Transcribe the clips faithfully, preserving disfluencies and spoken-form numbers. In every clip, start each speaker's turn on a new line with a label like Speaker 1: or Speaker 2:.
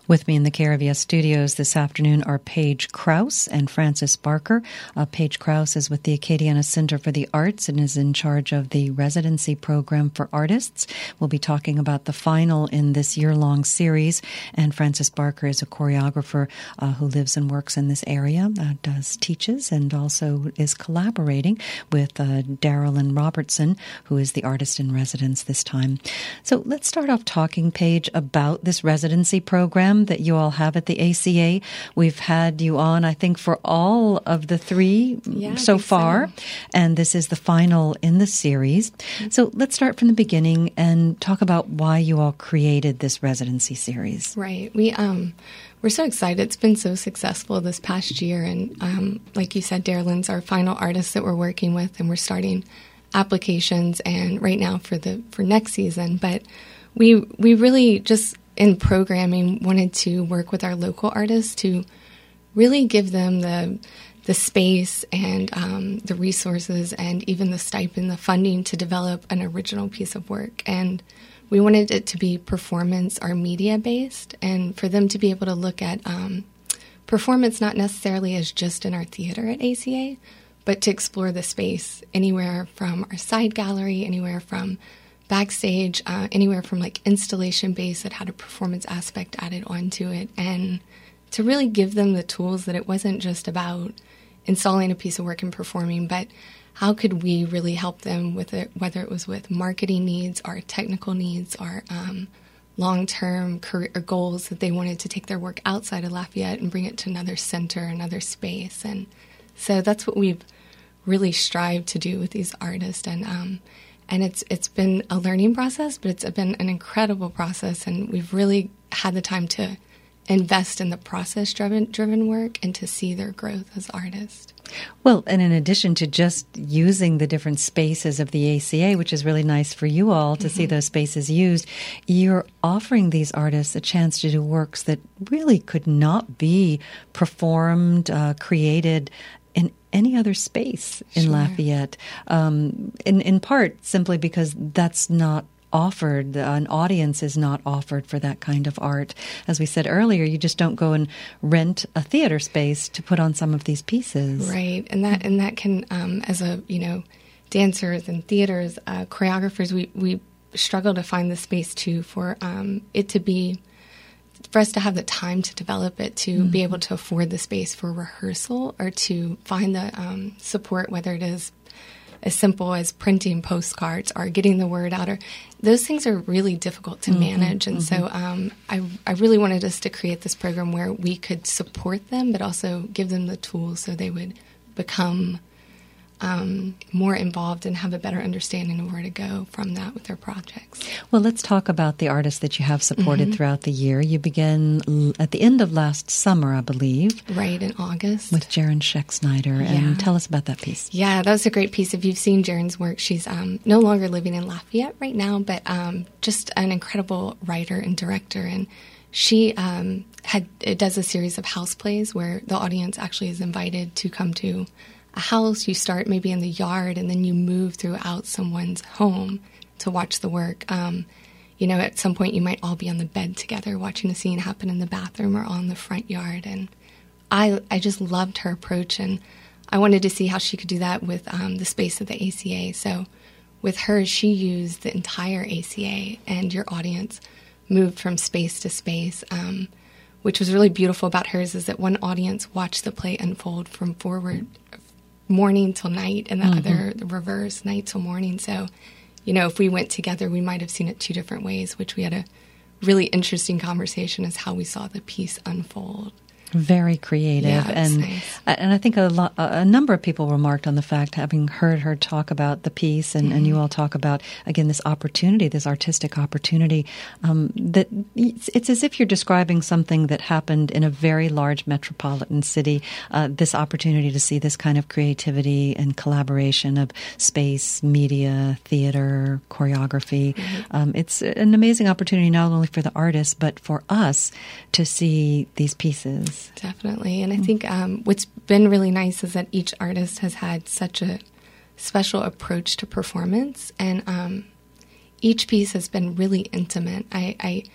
Speaker 1: With me in the K R V S studios this afternoon are Paige Krause and Frances Barker. Uh, Paige Krause is with the Acadiana Center for the Arts and is in charge of the residency program for artists. We'll be talking about the final in this year-long series. And Frances Barker is a choreographer uh, who lives and works in this area, uh, does teaches, and also is collaborating with uh, Darylyn Robertson, who is the artist in residence this time. So let's start off talking, Paige, about this residency program that you all have at the A C A. We've had you on, I think, for all of the three
Speaker 2: yeah,
Speaker 1: so far,
Speaker 2: so.
Speaker 1: and this is the final in the series. So let's start from the beginning and talk about why you all created this residency series.
Speaker 2: Right. We, um, we're so excited. It's been so successful this past year, and um, like you said, Darylyn's our final artist that we're working with, and we're starting applications and right now for the for next season. But we we really just in programming wanted to work with our local artists to really give them the the space and um, the resources and even the stipend, the funding to develop an original piece of work. And we wanted it to be performance or media based, and for them to be able to look at um, performance not necessarily as just in our theater at A C A, but to explore the space anywhere from our side gallery, anywhere from backstage, uh, anywhere from like installation base that had a performance aspect added onto it, and to really give them the tools that it wasn't just about installing a piece of work and performing, but how could we really help them with it, whether it was with marketing needs or technical needs or um, long-term career goals that they wanted to take their work outside of Lafayette and bring it to another center, another space. And so that's what we've really strived to do with these artists. And um, And it's it's been a learning process, but it's been an incredible process, and we've really had the time to invest in the process-driven driven work and to see their growth as artists.
Speaker 1: Well, and in addition to just using the different spaces of the A C A, which is really nice for you all to mm-hmm. see those spaces used, you're offering these artists a chance to do works that really could not be performed, uh, created in any other space in
Speaker 2: sure.
Speaker 1: Lafayette, um, in, in part simply because that's not offered. An audience is not offered for that kind of art. As we said earlier, you just don't go and rent a theater space to put on some of these pieces.
Speaker 2: Right, and that and that can, um, as a, you know, dancers and theaters, uh, choreographers, we, we struggle to find the space too for um, it to be, for us to have the time to develop it, to mm-hmm. be able to afford the space for rehearsal or to find the um, support, whether it is as simple as printing postcards or getting the word out, or those things are really difficult to mm-hmm. manage. And mm-hmm. so um, I, I really wanted us to create this program where we could support them, but also give them the tools so they would become Um, more involved and have a better understanding of where to go from that with their projects.
Speaker 1: Well, let's talk about the artists that you have supported
Speaker 2: mm-hmm.
Speaker 1: throughout the year. You began l- at the end of last summer, I believe.
Speaker 2: Right, in August.
Speaker 1: With Jaren Scheck-Snyder.
Speaker 2: Yeah.
Speaker 1: And tell us about that piece.
Speaker 2: Yeah, that was a great piece. If you've seen Jaren's work, she's um, no longer living in Lafayette right now, but um, just an incredible writer and director. And she um, had it does a series of house plays where the audience actually is invited to come to a house. You start maybe in the yard, and then you move throughout someone's home to watch the work. Um, you know, at some point you might all be on the bed together watching a scene happen in the bathroom or on the front yard. And I I just loved her approach, and I wanted to see how she could do that with um, the space of the A C A. So with her, she used the entire A C A, and your audience moved from space to space. Um, which was really beautiful about hers is that one audience watched the play unfold from forward morning till night, and the mm-hmm. other the reverse, night till morning. So, you know, if we went together, we might have seen it two different ways, which we had a really interesting conversation as how we saw the piece unfold.
Speaker 1: Very creative,
Speaker 2: yeah,
Speaker 1: and
Speaker 2: nice.
Speaker 1: and I think a lot, a number of people remarked on the fact, having heard her talk about the piece, and, mm-hmm. and you all talk about again this opportunity, this artistic opportunity, um, that it's, it's as if you're describing something that happened in a very large metropolitan city. Uh, this opportunity to see this kind of creativity and collaboration of space, media, theater, choreography. Mm-hmm. Um, it's an amazing opportunity not only for the artists but for us to see these pieces.
Speaker 2: Definitely. And I think um, what's been really nice is that each artist has had such a special approach to performance, and um, each piece has been really intimate. I, I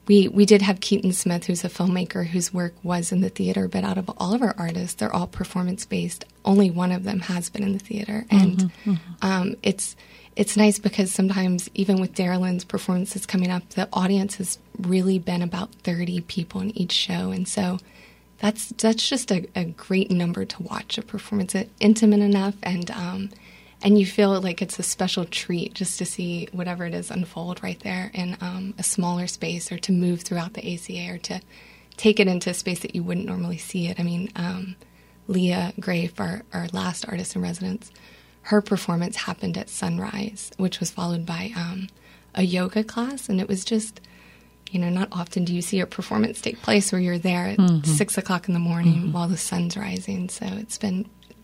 Speaker 2: we, we did have Keaton Smith, who's a filmmaker whose work was in the theater, but out of all of our artists, they're all performance-based. Only one of them has been in the theater. And mm-hmm, mm-hmm. Um, it's it's nice because sometimes, even with Darylyn's performances coming up, the audience has really been about thirty people in each show. And so that's that's just a, a great number to watch a performance. It's intimate enough, and um, and you feel like it's a special treat just to see whatever it is unfold right there in um, a smaller space, or to move throughout the A C A, or to take it into a space that you wouldn't normally see it. I mean, um, Leah Grafe, our, our last artist in residence, her performance happened at sunrise, which was followed by um, a yoga class, and it was just, you know, not often do you see a performance take place where you're there at mm-hmm. six o'clock in the morning mm-hmm. while the sun's rising. So it's been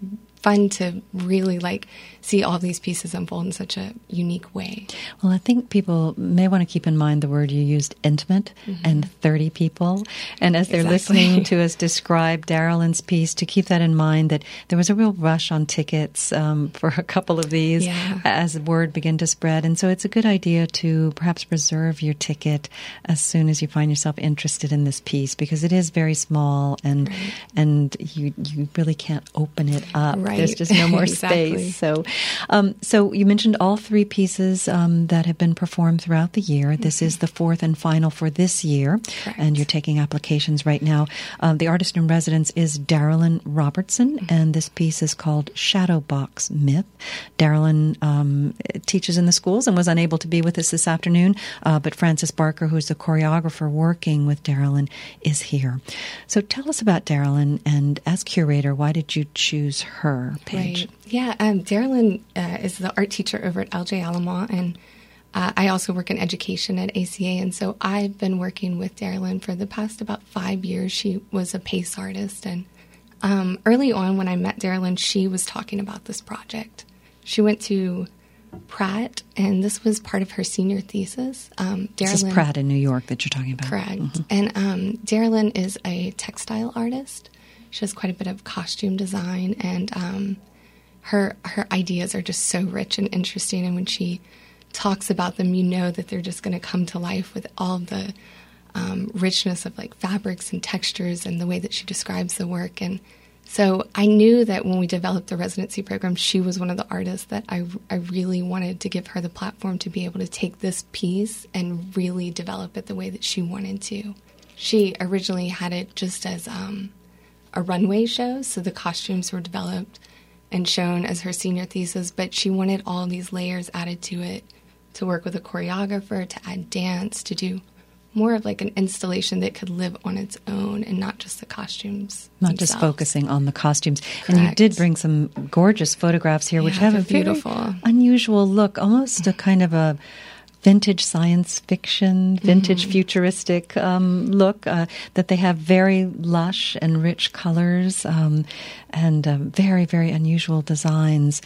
Speaker 2: fun to really like see all these pieces unfold in such a unique way.
Speaker 1: Well, I think people may want to keep in mind the word you used, intimate, mm-hmm. and thirty people. And as they're exactly. listening to us describe Darylyn's piece, to keep that in mind, that there was a real rush on tickets um, for a couple of these yeah. as word began to spread. And so it's a good idea to perhaps reserve your ticket as soon as you find yourself interested in this piece, because it is very small, and right. and you you really can't open it up. Right. There's just no more exactly. space. So, um, so you mentioned all three pieces um, that have been performed throughout the year. Mm-hmm. This is the fourth and final for this year, Correct. And you're taking applications right now. Um, the artist in residence is Darylyn Robertson, mm-hmm. and this piece is called Shadow Box Myth. Darylyn um, teaches in the schools and was unable to be with us this afternoon, uh, but Frances Barker, who's the choreographer working with Darylyn, is here. So tell us about Darylyn, and as curator, why did you choose her? Page.
Speaker 2: Right. Yeah, um, Darylyn uh, is the art teacher over at L J Alamo, and uh, I also work in education at A C A, and so I've been working with Darylyn for the past about five years. She was a PACE artist, and um, early on when I met Darylyn, she was talking about this project. She went to Pratt, and this was part of her senior thesis. Um, Darylyn,
Speaker 1: this is Pratt in New York that you're talking about.
Speaker 2: Correct.
Speaker 1: Mm-hmm.
Speaker 2: And um, Darylyn is a textile artist. She has quite a bit of costume design, and um, her her ideas are just so rich and interesting. And when she talks about them, you know that they're just going to come to life with all of the um, richness of like fabrics and textures and the way that she describes the work. And so I knew that when we developed the residency program, she was one of the artists that I, I really wanted to give her the platform to be able to take this piece and really develop it the way that she wanted to. She originally had it just as um, a runway show, so the costumes were developed and shown as her senior thesis, but she wanted all these layers added to it to work with a choreographer, to add dance, to do more of like an installation that could live on its own and not just the costumes
Speaker 1: Not
Speaker 2: themselves.
Speaker 1: Just focusing on the costumes.
Speaker 2: Correct.
Speaker 1: And you did bring some gorgeous photographs here, which
Speaker 2: yeah,
Speaker 1: have a
Speaker 2: beautiful,
Speaker 1: very unusual look, almost a kind of a vintage science fiction, vintage mm-hmm. futuristic um, look, uh, that they have very lush and rich colors um, and uh, very, very unusual designs.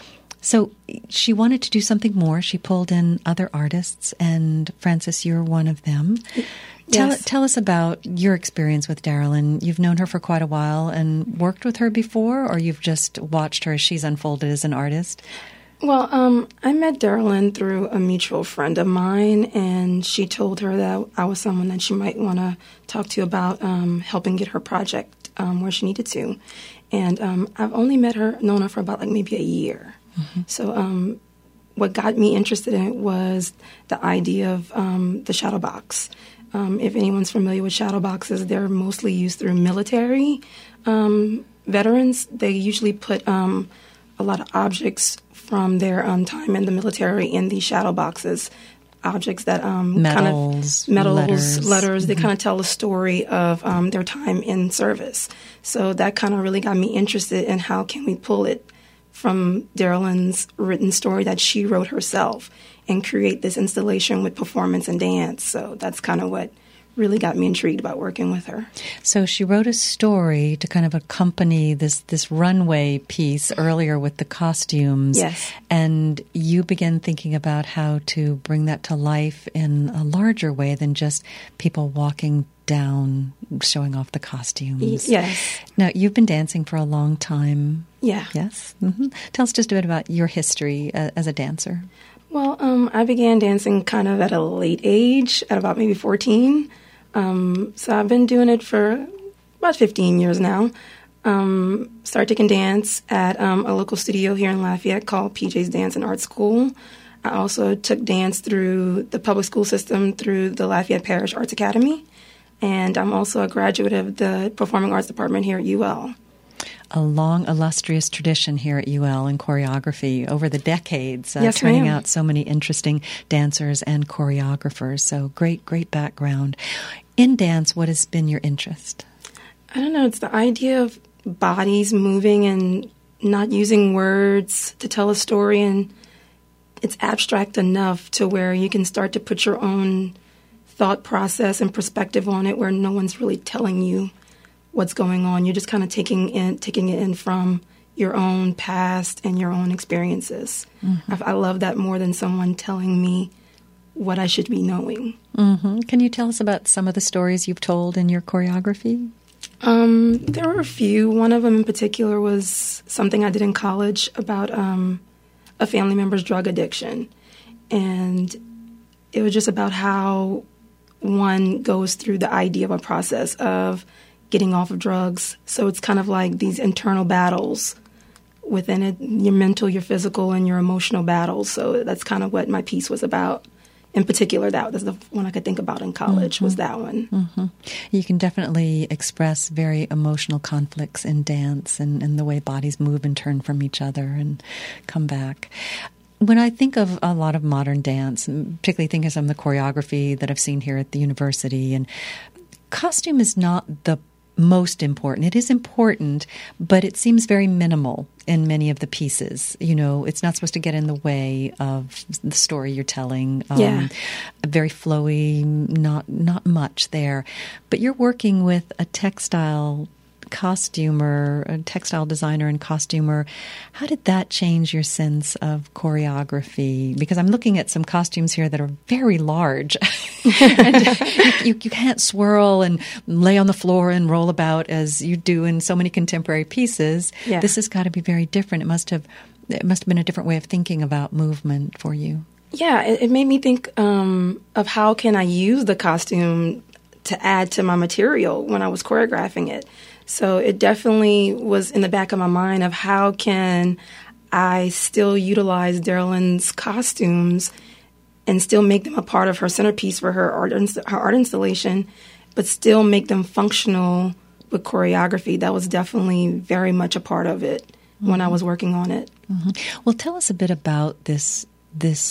Speaker 1: So she wanted to do something more. She pulled in other artists, and Frances, you're one of them. Tell,
Speaker 3: yes.
Speaker 1: tell us about your experience with Darylyn. You've known her for quite a while and worked with her before, or you've just watched her as she's unfolded as an artist?
Speaker 3: Well, um, I met Darylyn through a mutual friend of mine, and she told her that I was someone that she might want to talk to about um, helping get her project um, where she needed to. And um, I've only met her, known her for about like maybe a year. Mm-hmm. So um, what got me interested in it was the idea of um, the shadow box. Um, if anyone's familiar with shadow boxes, they're mostly used through military um, veterans. They usually put um, a lot of objects from their um, time in the military in these shadow boxes, objects that um,
Speaker 1: medals,
Speaker 3: kind of medals,
Speaker 1: letters.
Speaker 3: letters
Speaker 1: Mm-hmm.
Speaker 3: They kind of tell a story of um, their time in service. So that kind of really got me interested in how can we pull it from Darylyn's written story that she wrote herself and create this installation with performance and dance. So that's kind of what really got me intrigued about working with her.
Speaker 1: So she wrote a story to kind of accompany this this runway piece earlier with the costumes.
Speaker 3: Yes.
Speaker 1: And you began thinking about how to bring that to life in a larger way than just people walking down, showing off the costumes.
Speaker 3: Yes.
Speaker 1: Now, you've been dancing for a long time.
Speaker 3: Yeah.
Speaker 1: Yes? Mm-hmm. Tell us just a bit about your history uh, as a dancer.
Speaker 3: Well, um, I began dancing kind of at a late age, at about maybe fourteen. Um, so I've been doing it for about fifteen years now. Um, started taking dance at um, a local studio here in Lafayette called P J's Dance and Art School. I also took dance through the public school system through the Lafayette Parish Arts Academy. And I'm also a graduate of the Performing Arts Department here at U L.
Speaker 1: A long, illustrious tradition here at U L in choreography over the decades, uh,
Speaker 3: yes,
Speaker 1: turning
Speaker 3: ma'am.
Speaker 1: out so many interesting dancers and choreographers. So great, great background. In dance, what has been your interest?
Speaker 3: I don't know. It's the idea of bodies moving and not using words to tell a story. And it's abstract enough to where you can start to put your own thought process and perspective on it, where no one's really telling you what's going on. You're just kind of taking in, taking it in from your own past and your own experiences. Mm-hmm. I, I love that more than someone telling me what I should be knowing.
Speaker 1: Mm-hmm. Can you tell us about some of the stories you've told in your choreography?
Speaker 3: Um, there were a few. One of them in particular was something I did in college about um, a family member's drug addiction. And it was just about how one goes through the idea of a process of getting off of drugs. So it's kind of like these internal battles within it, your mental, your physical, and your emotional battles. So that's kind of what my piece was about. In particular, that was the one I could think about in college, mm-hmm. was that one.
Speaker 1: Mm-hmm. You can definitely express very emotional conflicts in dance and, and the way bodies move and turn from each other and come back. When I think of a lot of modern dance, particularly think of some of the choreography that I've seen here at the university, and costume is not the most important. It is important, but it seems very minimal in many of the pieces. You know, it's not supposed to get in the way of the story you're telling. Um,
Speaker 3: yeah.
Speaker 1: Very flowy, not not much there. But you're working with a textile costumer, a textile designer and costumer. How did that change your sense of choreography? Because I'm looking at some costumes here that are very large. and you, you, you can't swirl and lay on the floor and roll about as you do in so many contemporary pieces.
Speaker 3: Yeah.
Speaker 1: This has got to be very different. It must have it must have been a different way of thinking about movement for you.
Speaker 3: Yeah, it, it made me think um, of how can I use the costume to add to my material when I was choreographing it. So it definitely was in the back of my mind of how can I still utilize Darylyn's costumes and still make them a part of her centerpiece for her art, her art installation, but still make them functional with choreography. That was definitely very much a part of it mm-hmm. when I was working on it.
Speaker 1: Mm-hmm. Well, tell us a bit about this this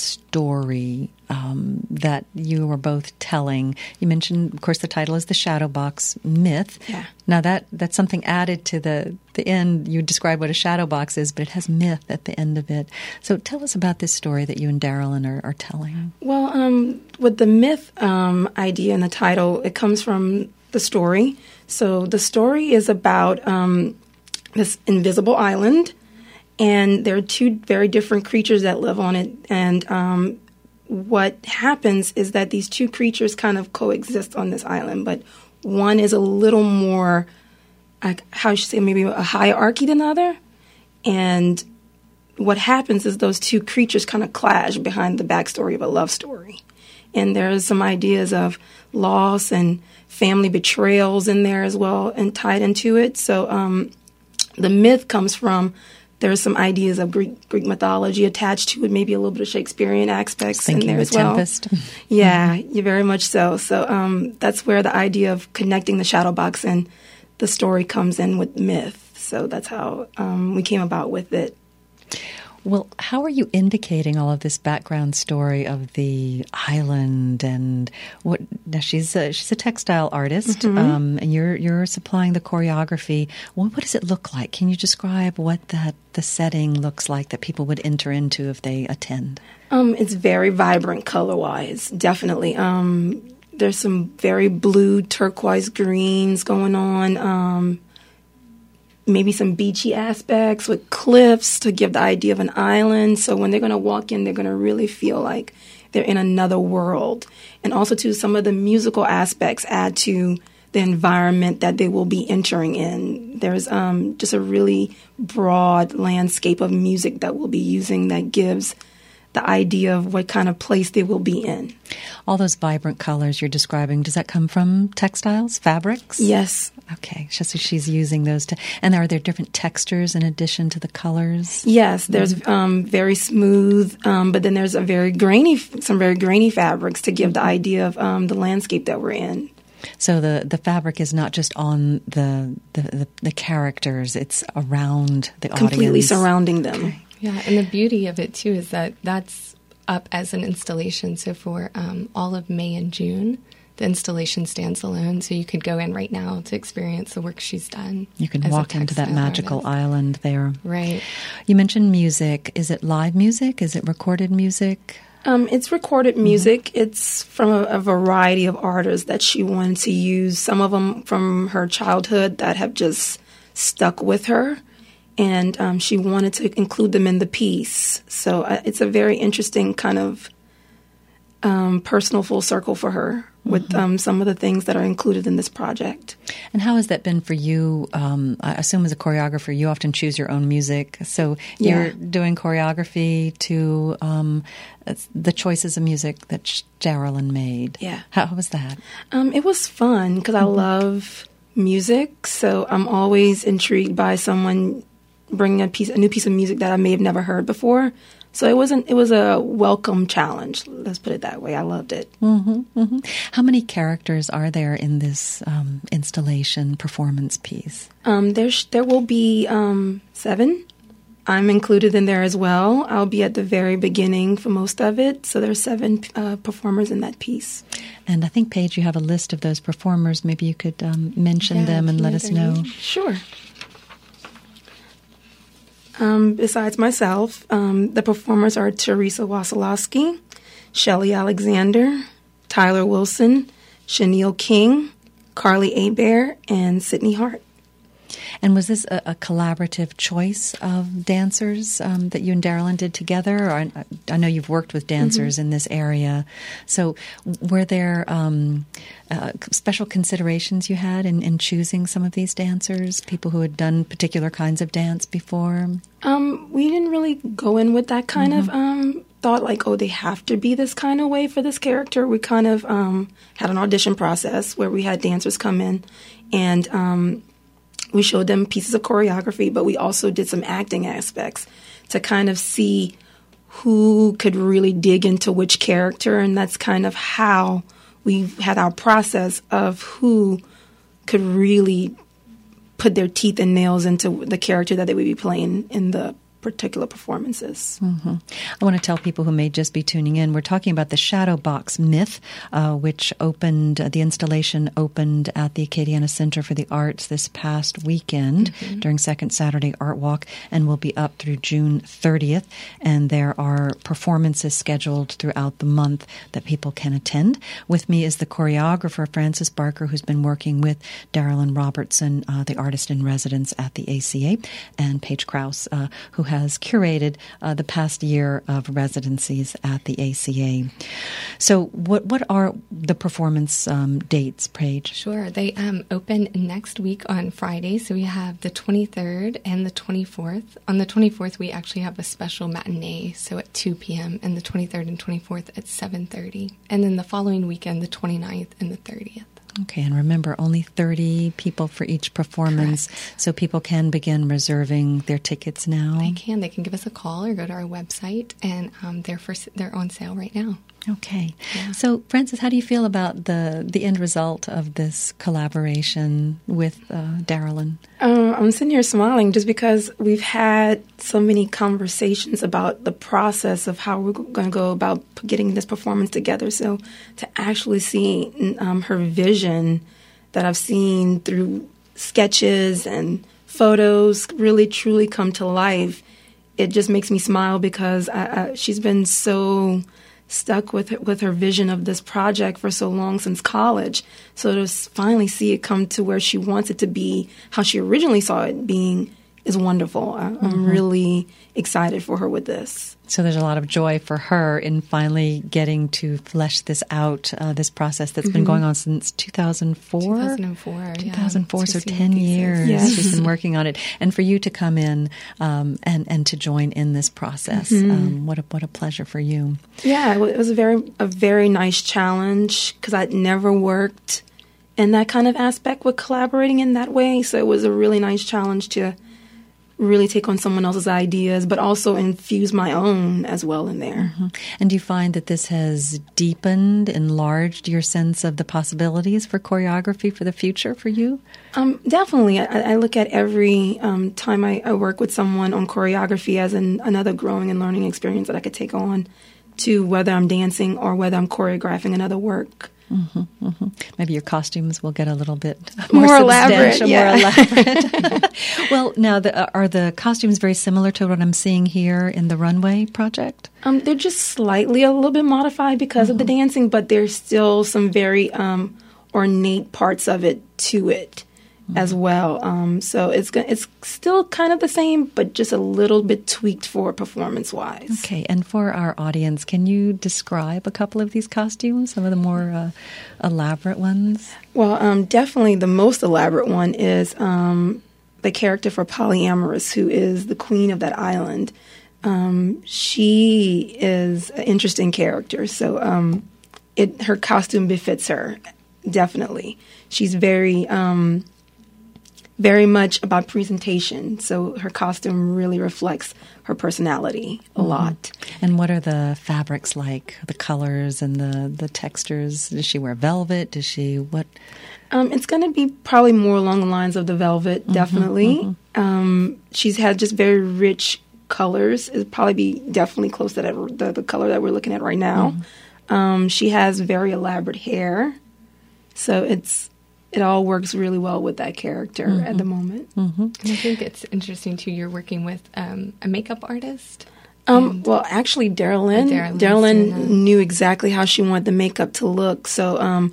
Speaker 1: story um, that you were both telling. You mentioned, of course, the title is The Shadow Box Myth.
Speaker 3: Yeah.
Speaker 1: Now, that that's something added to the, the end. You describe what a shadow box is, but it has myth at the end of it. So tell us about this story that you and Darylyn are, are telling.
Speaker 3: Well, um, with the myth um, idea in the title, it comes from the story. So the story is about um, this invisible island, and there are two very different creatures that live on it. And um, what happens is that these two creatures kind of coexist on this island, but one is a little more, like, how should I say, maybe a hierarchy than the other. And what happens is those two creatures kind of clash behind the backstory of a love story. And there's some ideas of loss and family betrayals in there as well and tied into it. So um, the myth comes from, there's some ideas of Greek Greek mythology attached to it, maybe a little bit of Shakespearean aspects in there as well.
Speaker 1: Tempest.
Speaker 3: Yeah, you very much so. So um, that's where the idea of connecting the shadow box and the story comes in with myth. So that's how um, we came about with it.
Speaker 1: Well, how are you indicating all of this background story of the island and what? Now she's a, she's a textile artist, mm-hmm. um, and you're you're supplying the choreography. Well, what does it look like? Can you describe what that the setting looks like that people would enter into if they attend?
Speaker 3: Um, it's very vibrant color-wise, definitely. Um, there's some very blue, turquoise greens going on. Um, maybe some beachy aspects with cliffs to give the idea of an island. So when they're going to walk in, they're going to really feel like they're in another world. And also, too, some of the musical aspects add to the environment that they will be entering in. There's um, just a really broad landscape of music that we'll be using that gives the idea of what kind of place they will be in.
Speaker 1: All those vibrant colors you're describing, does that come from textiles, fabrics?
Speaker 3: Yes.
Speaker 1: Okay, so she's using those. To, and are there different textures in addition to the colors?
Speaker 3: Yes, there's um, very smooth, um, but then there's a very grainy, some very grainy fabrics to give the idea of um, the landscape that we're in.
Speaker 1: So the, the fabric is not just on the the, the, the characters; it's around the
Speaker 3: Completely
Speaker 1: audience.
Speaker 3: Completely surrounding them.
Speaker 1: Okay.
Speaker 2: Yeah, and the beauty of it, too, is that that's up as an installation. So for um, all of May and June, the installation stands alone. So you could go in right now to experience the work she's done.
Speaker 1: You can walk into that magical
Speaker 2: artist.
Speaker 1: island there.
Speaker 2: Right.
Speaker 1: You mentioned music. Is it live music? Is it recorded music?
Speaker 3: Um, it's recorded music. Mm-hmm. It's from a, a variety of artists that she wanted to use. Some of them from her childhood that have just stuck with her. And um, she wanted to include them in the piece. So uh, it's a very interesting kind of um, personal full circle for her with mm-hmm. um, some of the things that are included in this project.
Speaker 1: And how has that been for you? Um, I assume as a choreographer, you often choose your own music. So you're yeah. doing choreography to um, the choices of music that Darylyn made.
Speaker 3: Yeah.
Speaker 1: How, how was that? Um,
Speaker 3: it was fun because mm-hmm. I love music. So I'm always intrigued by someone bringing a piece, a new piece of music that I may have never heard before. So it wasn't. It was a welcome challenge. Let's put it that way. I loved it.
Speaker 1: Mm-hmm, mm-hmm. How many characters are there in this um, installation performance piece?
Speaker 3: Um, there's there will be um, seven. I'm included in there as well. I'll be at the very beginning for most of it. So there's seven uh, performers in that piece.
Speaker 1: And I think, Paige, you have a list of those performers. Maybe you could um, mention
Speaker 2: yeah,
Speaker 1: them and let us know.
Speaker 3: Sure. Um, besides myself, um, the performers are Teresa Wasilowski, Shelley Alexander, Tyler Wilson, Chenille King, Carly Abear, and Sydney Hart.
Speaker 1: And was this a, a collaborative choice of dancers um, that you and Darylyn did together? Or I, I know you've worked with dancers mm-hmm. in this area. So were there um, uh, special considerations you had in, in choosing some of these dancers, people who had done particular kinds of dance before?
Speaker 3: Um, we didn't really go in with that kind mm-hmm. of um, thought, like, oh, they have to be this kind of way for this character. We kind of um, had an audition process where we had dancers come in and um, we showed them pieces of choreography, but we also did some acting aspects to kind of see who could really dig into which character, and that's kind of how we had our process of who could really put their teeth and nails into the character that they would be playing in the particular performances.
Speaker 1: Mm-hmm. I want to tell people who may just be tuning in, we're talking about the Shadow Box Myth, uh, which opened, uh, the installation opened at the Acadiana Center for the Arts this past weekend mm-hmm. during Second Saturday Art Walk, and will be up through June thirtieth. And there are performances scheduled throughout the month that people can attend. With me is the choreographer, Frances Barker, who's been working with Darylyn Robertson, uh, the artist in residence at the A C A, and Paige Krause, uh, who has curated uh, the past year of residencies at the A C A. So what what are the performance um, dates, Paige?
Speaker 2: Sure. They um, open next week on Friday. So we have the twenty-third and the twenty-fourth. On the twenty-fourth, we actually have a special matinee, so at two p.m., and the twenty-third and twenty-fourth at seven thirty. And then the following weekend, the twenty-ninth and the thirtieth.
Speaker 1: Okay, and remember, only thirty people for each performance,
Speaker 2: correct.
Speaker 1: So people can begin reserving their tickets now.
Speaker 2: They can. They can give us a call or go to our website, and um, they're for, they're on sale right now.
Speaker 1: Okay.
Speaker 2: Yeah.
Speaker 1: So, Frances, how do you feel about the the end result of this collaboration with uh, Darylyn?
Speaker 3: Um, I'm sitting here smiling just because we've had so many conversations about the process of how we're going to go about getting this performance together. So to actually see um, her vision that I've seen through sketches and photos really truly come to life, it just makes me smile because I, I, she's been so stuck with her, with her vision of this project for so long since college. So to finally see it come to where she wants it to be, how she originally saw it being, is wonderful. I, mm-hmm. I'm really excited for her with this.
Speaker 1: So there's a lot of joy for her in finally getting to flesh this out, uh, this process that's mm-hmm. been going on since two thousand four?
Speaker 2: two thousand four,
Speaker 1: two thousand four,
Speaker 2: yeah.
Speaker 1: so ten years
Speaker 3: yes.
Speaker 1: she's been working on it. And for you to come in um, and, and to join in this process,
Speaker 3: mm-hmm.
Speaker 1: um, what a, what a pleasure for you.
Speaker 3: Yeah, it was a very, a very nice challenge because I'd never worked in that kind of aspect with collaborating in that way. So it was a really nice challenge to really take on someone else's ideas, but also infuse my own as well in there.
Speaker 1: Mm-hmm. And do you find that this has deepened, enlarged your sense of the possibilities for choreography for the future for you?
Speaker 3: Um, definitely. I, I look at every um, time I, I work with someone on choreography as an, another growing and learning experience that I could take on to whether I'm dancing or whether I'm choreographing another work.
Speaker 1: Mm-hmm, mm-hmm. Maybe your costumes will get a little bit more,
Speaker 3: more elaborate. Yeah.
Speaker 1: More elaborate. Well, now, the, are the costumes very similar to what I'm seeing here in the Runway project?
Speaker 3: Um, they're just slightly a little bit modified because mm-hmm. of the dancing, but there's still some very um, ornate parts of it to it mm-hmm. as well. Um, so it's it's still kind of the same, but just a little bit tweaked for performance-wise.
Speaker 1: Okay, and for our audience, can you describe a couple of these costumes, some of the more uh, elaborate ones?
Speaker 3: Well, um, definitely the most elaborate one is um, the character for Polyamorous, who is the queen of that island. Um, she is an interesting character, so um, it her costume befits her, definitely. She's very... Um, very much about presentation. So her costume really reflects her personality a mm-hmm. lot.
Speaker 1: And what are the fabrics like, the colors and the, the textures? Does she wear velvet? Does she, what?
Speaker 3: Um, it's going to be probably more along the lines of the velvet, mm-hmm, definitely. Mm-hmm. Um, she's had just very rich colors. It'll probably be definitely close to that, the, the color that we're looking at right now. Mm-hmm. Um, she has very elaborate hair. So it's, it all works really well with that character mm-hmm. at the moment.
Speaker 2: Mm-hmm. I think it's interesting, too, you're working with um, a makeup artist.
Speaker 3: Um, well, actually, Darylyn. Darylyn knew exactly how she wanted the makeup to look. So um,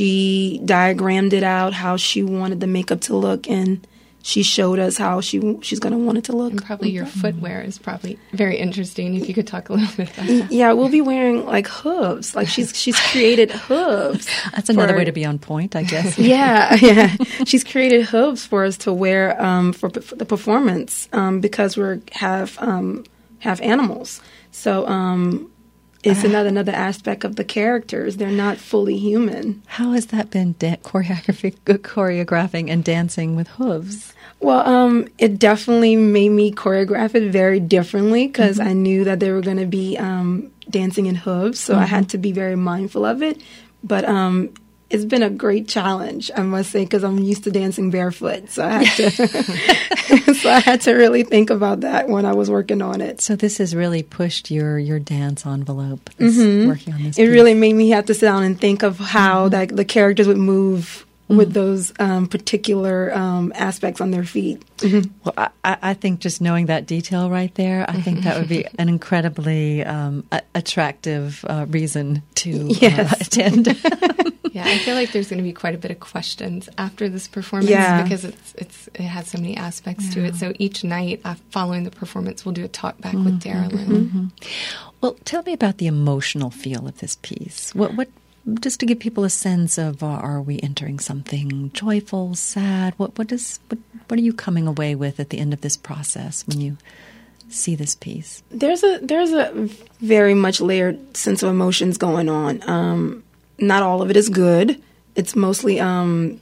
Speaker 3: she diagrammed it out, how she wanted the makeup to look, and she showed us how she she's going to want it to look.
Speaker 2: And probably your footwear is probably very interesting, if you could talk a little bit about that.
Speaker 3: Yeah, we'll be wearing, like, hooves. Like, she's she's created hooves.
Speaker 1: That's another for, way to be on point, I guess.
Speaker 3: yeah, yeah. She's created hooves for us to wear um, for, for the performance um, because we have um, have animals. So um, it's uh, another another aspect of the characters. They're not fully human.
Speaker 1: How has that been, da- choreography, choreographing and dancing with hooves?
Speaker 3: Well, um, it definitely made me choreograph it very differently because mm-hmm. I knew that they were going to be um, dancing in hooves, so mm-hmm. I had to be very mindful of it. But um, it's been a great challenge, I must say, because I'm used to dancing barefoot, so I had to, so I had to really think about that when I was working on it.
Speaker 1: So this has really pushed your your dance envelope. This,
Speaker 3: mm-hmm.
Speaker 1: Working on this,
Speaker 3: it
Speaker 1: piece.
Speaker 3: really made me have to sit down and think of how mm-hmm. that the characters would move with those um, particular um, aspects on their feet.
Speaker 1: Mm-hmm. Well, I, I think just knowing that detail right there, I think that would be an incredibly um, a- attractive uh, reason to
Speaker 3: yes.
Speaker 1: uh, attend.
Speaker 2: Yeah, I feel like there's going to be quite a bit of questions after this performance
Speaker 3: yeah.
Speaker 2: because it's it's it has so many aspects yeah. to it. So each night uh, following the performance, we'll do a talk back mm-hmm. with Darylyn.
Speaker 1: Mm-hmm. Well, tell me about the emotional feel of this piece. What what Just to give people a sense of, uh, are we entering something joyful, sad? What what does what what are you coming away with at the end of this process when you see this piece?
Speaker 3: There's a there's a very much layered sense of emotions going on. Um, not all of it is good. It's mostly um,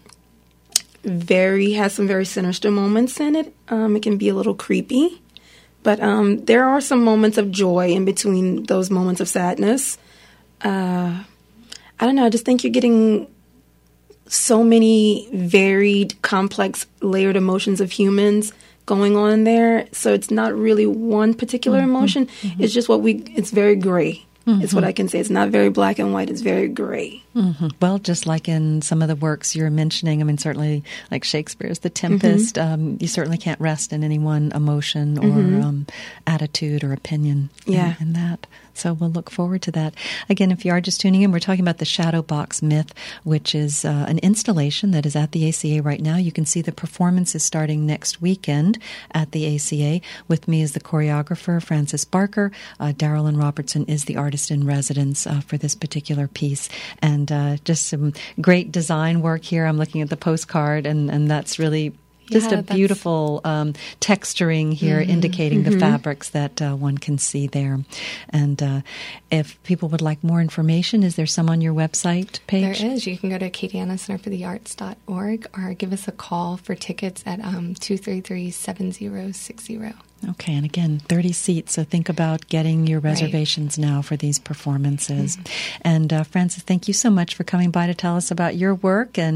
Speaker 3: very has some very sinister moments in it. Um, it can be a little creepy, but um, there are some moments of joy in between those moments of sadness. Uh, I don't know. I just think you're getting so many varied, complex, layered emotions of humans going on there. So it's not really one particular mm-hmm. emotion. Mm-hmm. It's just what we, it's very gray. Mm-hmm. It's what I can say. It's not very black and white. It's very gray.
Speaker 1: Mm-hmm. Well, just like in some of the works you're mentioning, I mean, certainly like Shakespeare's The Tempest, mm-hmm. um, you certainly can't rest in any one emotion or mm-hmm. um, attitude or opinion
Speaker 3: yeah.
Speaker 1: in, in that. So we'll look forward to that. Again, if you are just tuning in, we're talking about the Shadow Box Myth, which is uh, an installation that is at the A C A right now. You can see the performance is starting next weekend at the A C A. With me is the choreographer, Frances Barker. Uh, Darylyn Robertson is the artist in residence uh, for this particular piece. And uh, just some great design work here. I'm looking at the postcard, and, and that's really just
Speaker 2: yeah,
Speaker 1: a beautiful um, texturing here, mm-hmm. indicating mm-hmm. the fabrics that uh, one can see there. And uh, if people would like more information, is there some on your website page?
Speaker 2: There is. You can go to acadiana center for the arts dot org or give us a call for tickets at um, two three three, seven zero six zero.
Speaker 1: Okay, and again, thirty seats, so think about getting your reservations right now for these performances. Mm-hmm. And uh, Frances, thank you so much for coming by to tell us about your work and